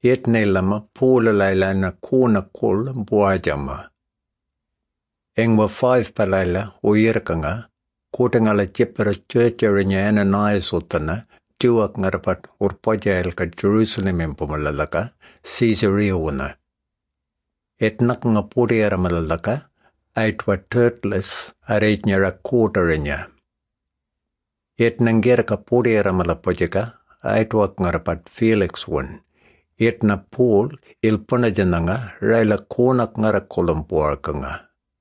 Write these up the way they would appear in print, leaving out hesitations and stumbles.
Etnelama puulalaila na kuuna kul buajama. Engwa 5 palaila uirkanga kutangala chipara churcharinya Ananias utana tuak ngarapat urpojailka Jerusalem empumalalaka Caesarea una. Etnak nga puriara malalaka aitwa Tertullus arejnyara kutarinya. Etnangirka puriara malapojaka aitwa ngarapat Felix un. Etna Paul ilpanajananga raila kunak ngarakulampuarkanga.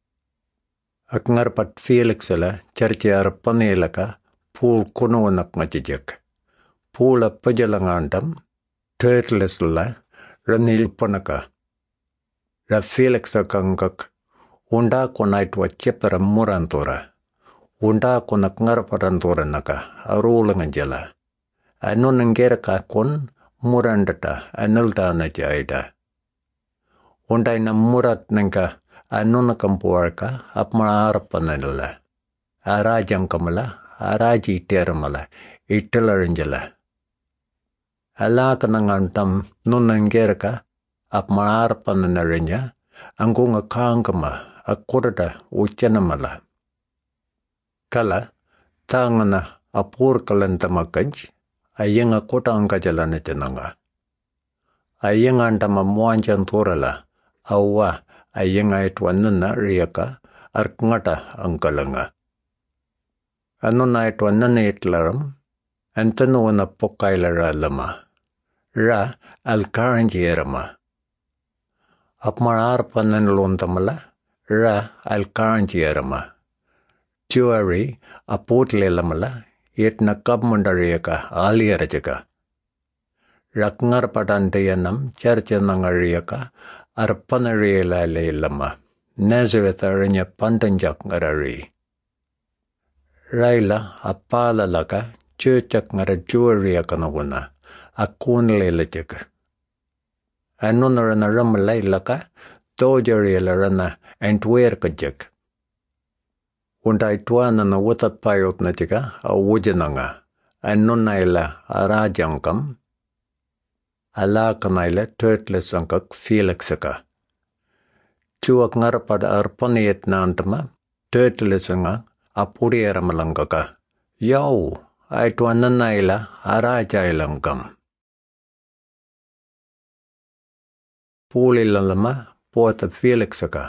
Ak ngarapat Felix ala charchiar panelaka Paul kunuanak ngajijak. Paul pajalangandam Tertullus la ranil panaka. Ra Felix akangak unda konaitwa chepara murantora. Unda konak ngaraparantora naka arulanganjala. Anunangirka kon murandata anultana jaida. Undaina murat nangka anunakampuarka apmaarapanala. Arajangkamala, araji termala, italaranjala. Alakanangantam nunangerka apmaarapananarinya angunga kangkama akurada uchanamala. Kala tangana apurkalantamakaj ayanga kotanga jalana chananga. Ayanga antama muanjan thorala awa ayanga etwanana riyaka arkngata angkalanga. Anuna etwanana etlaram antanuana pokailara lama. Ra alkaranjierama. Apmararpanan lontamala ra alkaranjierama. Tuari aputlelamala etna kabmundariyaka aliyarajaka. Rakngar padandayanam charchanangariyaka arpanariyala Nazareth aranya pandanjak ngarari. Raila apalalaka churchak ngarajuariyaka nawuna akunlelajaka. Anunarana ramalailaka tojariyala antwerkajak. Undaituana na watapayot na jika awujananga. Anunaila arajangkam. Alakanaila Tertullus angkak Felixaka. Tuak ngarapada arpaniet na antama Tertullus anga apuriara malangkaka. Yau aituananaila arajailangkam. Puulilalama puata Felixaka.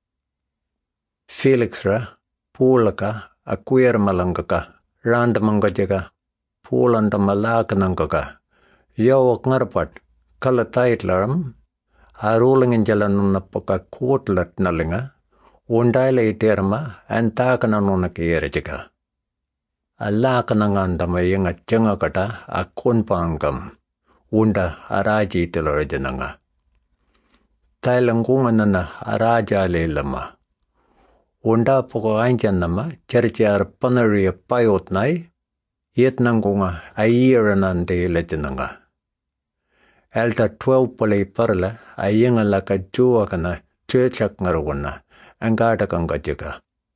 Felixra Puulaka akuirmalangaka randamangajaka Puulandamalakanangaka yawak ngarapat kalataitlaram arulangin jalanunapaka kotlat nalinga undaila iterma antakananunakierajaka alakanangandama yanga changakata akunpangam unda araji tilarajananga tailangunganana arajalelama Unda poko anjanama charchiar panaria payotnai yetnangunga ayiranande lejananga. Alta 12 pale parla ayanga laka juakana churchak ngarwana angada kangajaka.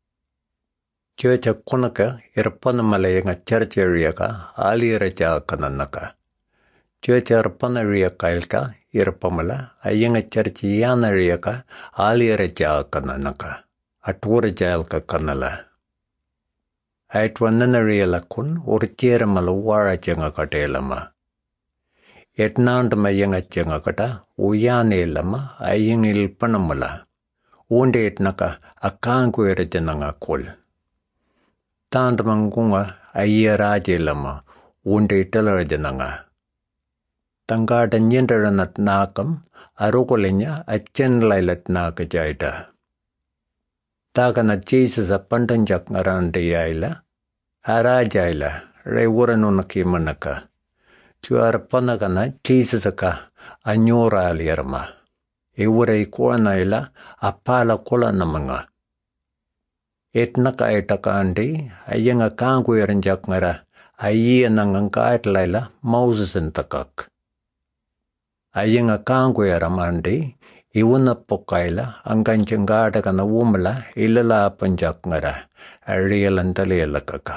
Churchak kunaka irpanamalaya charchariaka aliraja kananaka. Churchar panariaka ilka irpamala ayanga charchianariaka aliraja kananaka. Aturajalka kanala. Aitwananariala kun urchiramala warajanga katelama. Etnandama yanga changakata uyanelama ayingil panamala. Unde etnaka akangwerajananga kol. Tandamangunga ayirajelama unde talarajananga. Tangada nyendaranat nakam arukolenya achenlailat nakajaita. Takana Jesus pandanjak ngarandayaila, arajaila, rewuranunaki Tuar panagana Jesus aka anyora alirma. Ewura ikuanaila apala kola namanga. Etnaka etakandi ayanga kangwiranjak ngara ayianangangkaat laila Moses entakak. Ayanga kangwiramandi Iwana pokaila angkanjangada kana wumala ilala panjak ngara arialantalelakaka.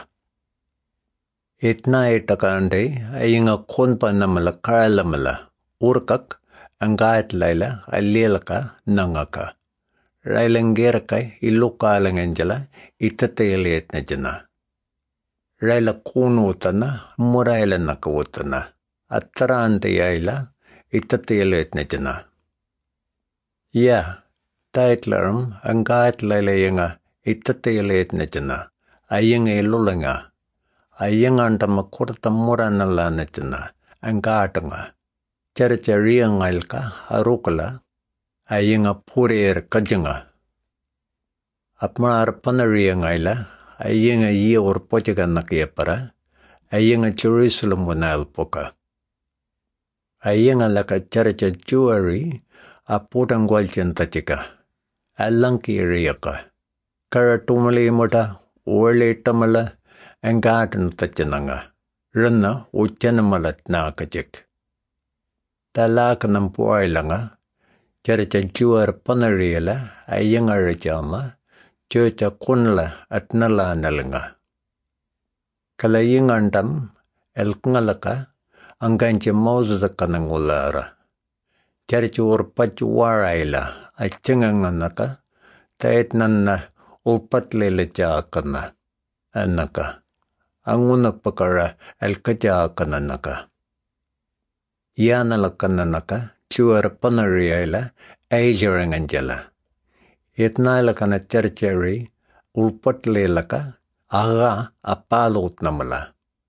Itna itakande ayinga konpa namala karalamala urkak angait laila alilaka nangaka. Railangerakai ilukalangangela itatayaliat na jana. Raila kunutana muraila nakawutana. Ataraantayaila itatayaliat na jana. Ya, taitlaram angait laila yanga itatayaliat na jana. Ayanga ilulanga. Ayanga antama kurta muranala na jana. Angatanga. Charachariangailka arukala. Ayanga purir kajanga. Apmar panariangaila. Ayanga ye or pochaganakiyapara. Ayanga Jerusalem wanalpoka. Ayanga laka characha jewelry. Aputangwalchan tachika. Alanki riaka. Karatumali mota. Urle tamala. Angatan tachananga. Rana uchanamalat nakachik. Talakanam puailanga. Characha juar panariala. Ayanga rajama. Chocha kunla at nala nalanga. Kalayingantam. Elkangalaka. Angancha mausa kanangulara. Charichur pachuaraila. Achanganganaka. Taitnanna. Ulpatlele chakana. Anaka. Anguna pakara. Elkachakananaka. Yanalakananaka. Chuar panariala. Ajarangangela. Itnailakana charchari. Ulpatlelaka. Aga apalot namala.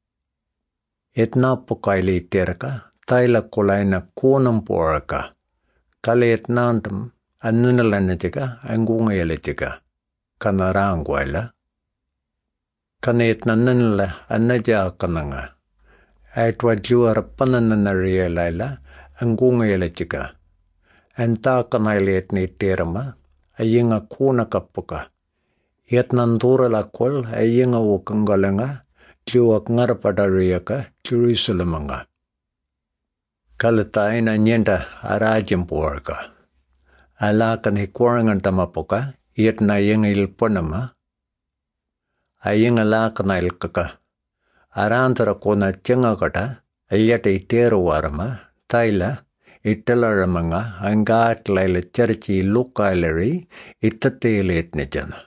Itna pokaili terka. Taila kolaina kunam poraka. Kale itnantam. Anunalanatika. Angungayalatika. Kanarangwaila. Kanetnananla. Anaja kananga. Aitwa juara panananarialaila. Angungayalatika. Anta kanailet ni terama. Ayinga kuna kapuka. Yatnandura lakol. Ayinga wukangalanga. Juak ngarapadariaka. Jerusalemanga. Kalataina nyenda arajimporka. Alakan hikurangan tamapoka. Yatna yinga ilponama. Ayinga lakana ilkaka. Arantara kona chingakata. Ayata iteru warama. Taila. Italaramanga. Angat laila charchi lukailari. Itatayaliat na jana.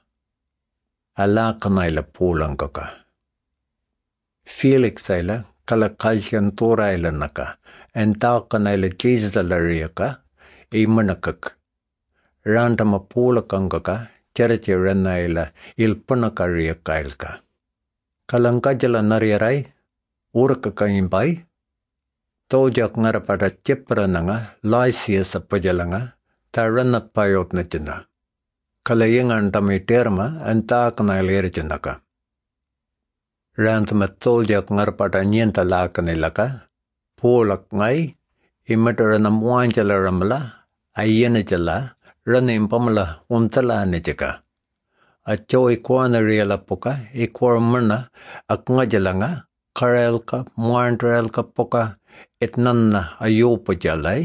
Alakana ila pulangkaka. Felix ila. Kalakalsyan tura ila naka. Entakana ila Jesus alariaka. Imanakak. Rantama pulakangkaka. Charchi rana ila. Ilpanakariaka ilka. Kalangkajala nariaray. Urakakayimbai. Tojak ngarapada chiprananga. Laisia sa pajalanga. Tarana payot na jana. Kalayangan tamiterma. Entakana ila irjanaka. Rantama toljak ngarpada nyenta lakanilaka. Polak ngai. Imatarana muanjala ramala. Ayana jala. Rana impamala untala nijaka. Acho ikwana riala poka. Ikwaramana. Akngajalanga. Karelka. Muandralka poka. Itnanna ayopa jalai.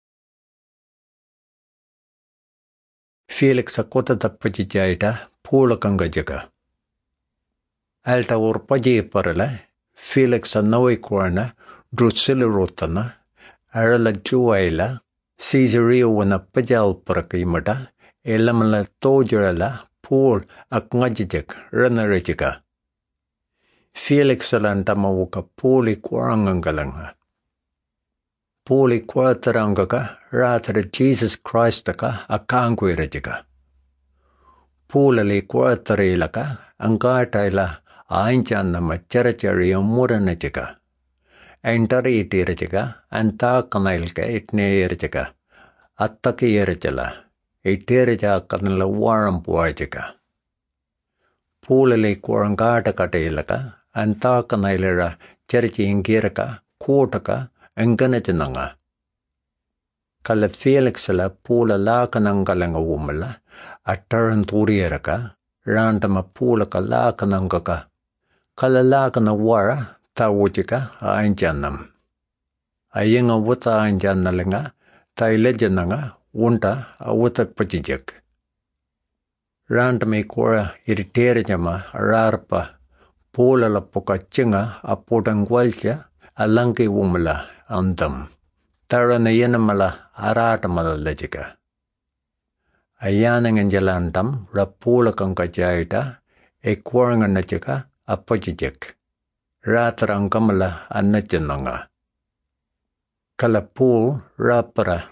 Felix akota tapajijaita. Polakanga jaka. Alta urpaji parala. Felix anaway kwarna. Drusilla rotana. Arala juwaila. Caesarea wana pajal parakimata. Elamala tojarala. Paul akngajijak. Ranarajika. Felix alantamawuka. Pauli kwarangangalanga. Pauli kwatarangaka. Ratara Jesus Christaka. Akangwirajika. Paulali kwatarilaka. Angataila. Ainchana macharachariya muranajika. Entari itirajika. Anta kanailka itne irajika. Attaki irajala. Itiraja kanala warampuajika. Pulali kurangata katailaka. Anta kanailera charichi ingiraka. Kotaka. Enganachananga. Kala Felixala pula lakanangalanga wumala. Ataranturiaraka. Rantama pula kalakanangaka. Kala lakana wara. Tawujika ainjanam. Ayinga wuta ainjanalinga. Tailejananga. Wunta awuta pajijak. Rantama ikora iriterjama rarpa. Pula la poka chinga apodangwalcha. Alangi wumala andam. Tarana yenamala araatamalallajika. Ayananganjalantam rapulakangkajaita ekwaranganachika apojijek. Ratarangamala annachananga. Kalapul rapara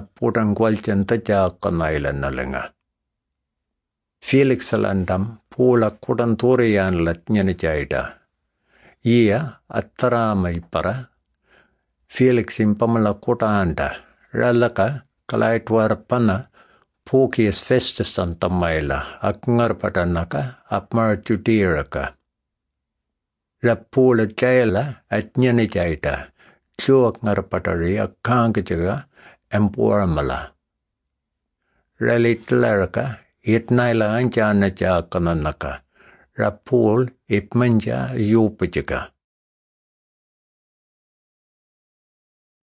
ranapurangwalchantajakanailannalinga. Felix alandam pula kudanturiyan latnyanijaita. Ia attaraamaipara. Felix impamala kutaanda. Ralaka kalaitwarapana pukias festus antamaila akngarpatanaka apmartutiraka. Rapula jaila atnyanijaita. Tluak ngarpatari akkangajaga empuaramala. Ralitlaraka itnaila anjana jakananaka. Rapul itmanja yupajaga.